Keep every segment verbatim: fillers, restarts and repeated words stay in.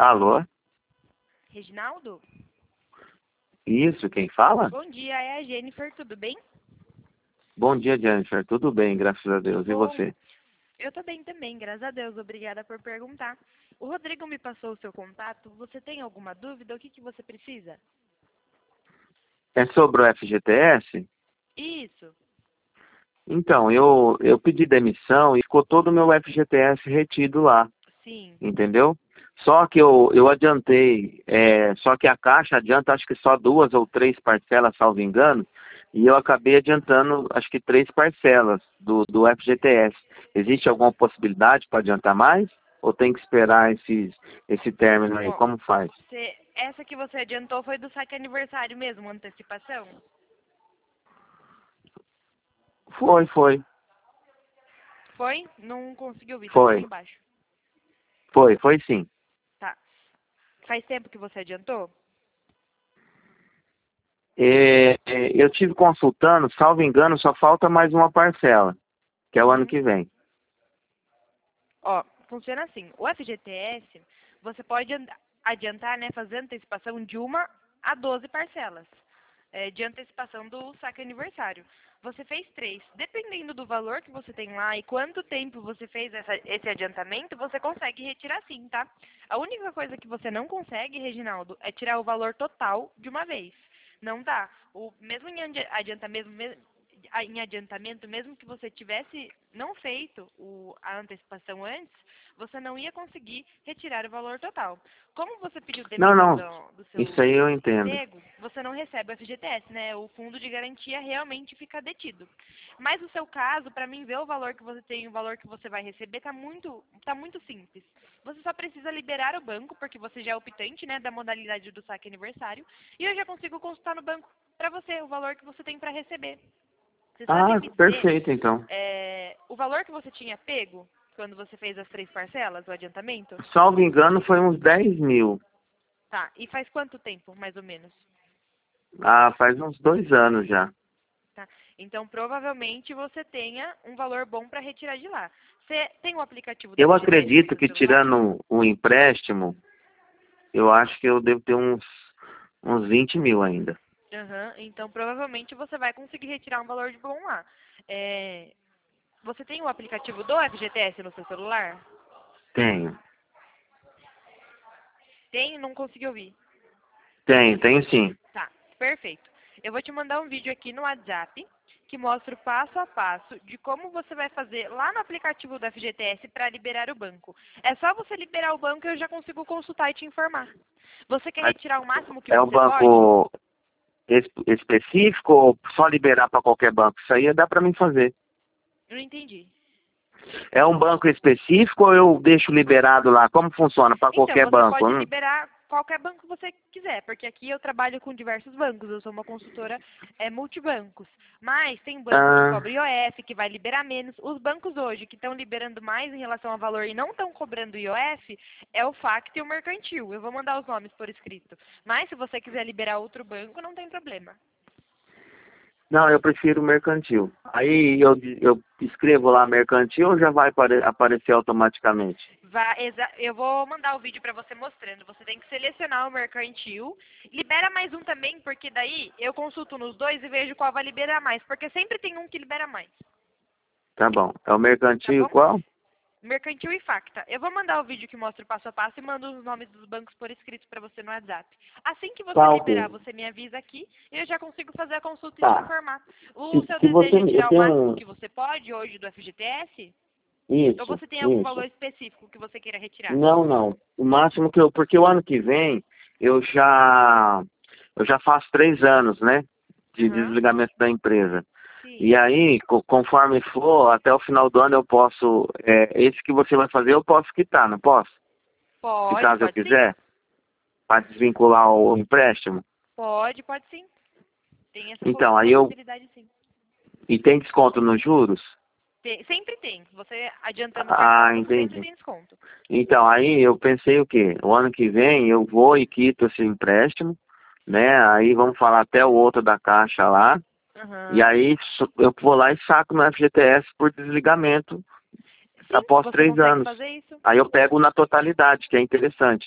Alô? Reginaldo? Isso, quem fala? Bom dia, é a Jennifer, tudo bem? Bom dia, Jennifer. Tudo bem, graças a Deus. E Bom, você? eu tô bem também, graças a Deus. Obrigada por perguntar. O Rodrigo me passou o seu contato. Você tem alguma dúvida? O que, que você precisa? É sobre o F G T S? Isso. Então, eu, eu pedi demissão e ficou todo o meu F G T S retido lá, Sim. entendeu? Só que eu, eu adiantei, é, só que a Caixa adianta acho que só duas ou três parcelas, salvo engano, e eu acabei adiantando acho que três parcelas do, do F G T S. Existe alguma possibilidade para adiantar mais? Ou tem que esperar esse, esse término aí? Ó, Como faz? você- essa que você adiantou foi do saque aniversário mesmo, antecipação? Foi, foi, Foi? Não consegui ouvir, tava foi, bem baixo. foi, foi sim. Tá. Faz tempo que você adiantou? É, é, eu tive consultando, salvo engano, só falta mais uma parcela, que é o ano Uhum. que vem. Ó, funciona assim. O F G T S, você pode and- adiantar, né, fazer antecipação de uma a doze parcelas é, de antecipação do saque aniversário. Você fez três. Dependendo do valor que você tem lá e quanto tempo você fez essa- esse adiantamento, você consegue retirar sim, tá? A única coisa que você não consegue, Reginaldo, é tirar o valor total de uma vez. Não dá. O, mesmo em adi- adiantamento, me- a- em adiantamento, mesmo que você tivesse não feito o- a antecipação antes, você não ia conseguir retirar o valor total. Como você pediu Não, demissão não, do, do isso seu aí eu entendo. emprego, você não recebe o F G T S, né? O fundo de garantia realmente fica detido. Mas no seu caso, para mim ver o valor que você tem e o valor que você vai receber, tá muito, tá muito simples. Você só precisa liberar o banco, porque você já é optante, né, da modalidade do saque aniversário, e eu já consigo consultar no banco para você o valor que você tem para receber. Você sabe Ah, me dizer perfeito então. é, o valor que você tinha pego quando você fez as três parcelas, o adiantamento? Salvo engano, foi uns dez mil. Tá, e faz quanto tempo, mais ou menos? Ah, faz uns dois anos já. Tá? Então, provavelmente você tenha um valor bom para retirar de lá. Você tem o aplicativo do Eu F G T S no acredito seu que celular? tirando o empréstimo, eu acho que eu devo ter uns, uns vinte mil ainda. Aham, então provavelmente você vai conseguir retirar um valor de bom lá. É, você tem o aplicativo do F G T S no seu celular? Tenho. Tem? Não consegui ouvir. Tenho, tenho sim. Tá, perfeito. Eu vou te mandar um vídeo aqui no WhatsApp que mostra o passo a passo de como você vai fazer lá no aplicativo do F G T S para liberar o banco. É só você liberar o banco e eu já consigo consultar e te informar. Você quer Mas retirar o máximo que é um você pode? banco es- específico ou só liberar para qualquer banco? Isso aí dá para mim fazer. Não entendi. É um banco específico ou eu deixo liberado lá? Como funciona para Então, qualquer você banco? pode Hum? liberar qualquer banco que você quiser, porque aqui eu trabalho com diversos bancos, eu sou uma consultora é, multibancos. Mas tem banco que Ah, cobra I O F, que vai liberar menos. Os bancos hoje que estão liberando mais em relação ao valor e não estão cobrando I O F é o Facto e o Mercantil. Eu vou mandar os nomes por escrito. Mas se você quiser liberar outro banco, não tem problema. não, eu prefiro mercantil. Aí eu, eu escrevo lá mercantil ou já vai apare- aparecer automaticamente? Vá, exa- eu vou mandar o vídeo para você mostrando. Você tem que selecionar o mercantil. Libera mais um também, porque daí eu consulto nos dois e vejo qual vai liberar mais. Porque sempre tem um que libera mais, Tá bom. É o tá mercantil bom? qual? Mercantil e Facta. Eu vou mandar o vídeo que mostra o passo a passo e mando os nomes dos bancos por escrito para você no WhatsApp. Assim que você Tá, liberar, ok. você me avisa aqui e eu já consigo fazer a consulta e te Tá. informar. O Se, seu se você... desejo é Eu tirar o tenho máximo um... que você pode hoje do F G T S? Ou Isso, você tem algum valor isso. específico que você queira retirar? Não, não. O máximo que eu... Porque o ano que vem eu já... Eu já faço três anos, né? De Aham. desligamento da empresa. Sim. E aí, co- conforme for, até o final do ano eu posso... É, esse que você vai fazer eu posso quitar, não posso? Se Pode, caso eu pode sim. quiser, para desvincular o empréstimo. Pode, pode sim. Tem essa Então, possi- aí eu... possibilidade sim. E tem desconto nos juros? Tem- sempre tem. Você adiantando Ah, certinho, sempre entendi. tem desconto. Então, aí eu pensei o quê? O ano que vem eu vou e quito esse empréstimo, né? Aí vamos falar até o outro da caixa lá. E Aham. aí su- eu vou lá e saco no F G T S por desligamento Sim, após você três consegue anos. fazer isso. Aí eu pego na totalidade, que é interessante.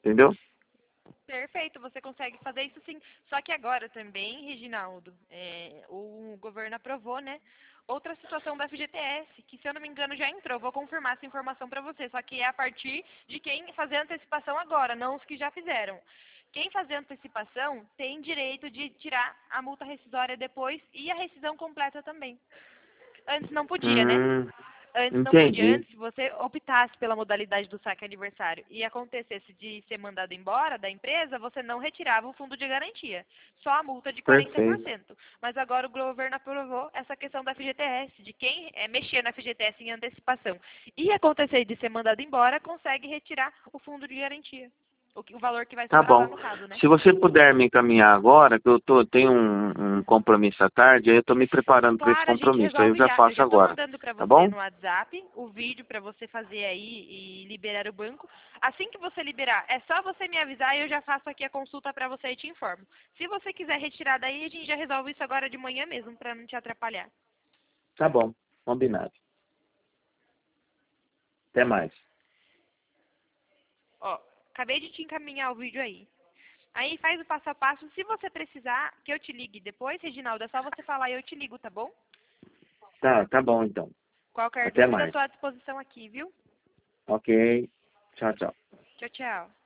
entendeu? Perfeito, você consegue fazer isso sim. Só que agora também, Reginaldo, é, o governo aprovou, né? Outra situação da F G T S, que se eu não me engano já entrou. Vou confirmar essa informação para você. Só que é a partir de quem fazer antecipação agora, não os que já fizeram. Quem fazer antecipação tem direito de tirar a multa rescisória depois e a rescisão completa também. Antes não podia, né? Hum, Antes não podia. entendi. Antes, se você optasse pela modalidade do saque aniversário e acontecesse de ser mandado embora da empresa, você não retirava o fundo de garantia. Só a multa de quarenta por Perfeito. cento. Mas agora o governo aprovou essa questão da F G T S, de quem é, mexer na F G T S em antecipação e acontecer de ser mandado embora, consegue retirar o fundo de garantia. O, que- o valor que vai Tá sobrar lá bom. no caso, né? Se você puder me encaminhar agora, que eu tô, tenho um, um compromisso à tarde, aí eu tô me preparando para esse Claro, a gente compromisso, aí eu resolve já já. Eu faço já estou agora. mandando para Tá você bom? no WhatsApp o vídeo para você fazer aí e liberar o banco. Assim que você liberar, é só você me avisar e eu já faço aqui a consulta para você e te informo. Se você quiser retirar daí, a gente já resolve isso agora de manhã mesmo, para não te atrapalhar. Tá bom. Combinado. Até mais. Ó, acabei de te encaminhar o vídeo aí. Aí faz o passo a passo. Se você precisar que eu te ligue depois, Reginaldo, é só você falar e eu te ligo, tá bom? Tá, tá bom então. Qualquer Até dúvida, mais. estou à disposição aqui, viu? Ok. Tchau, tchau. Tchau, tchau.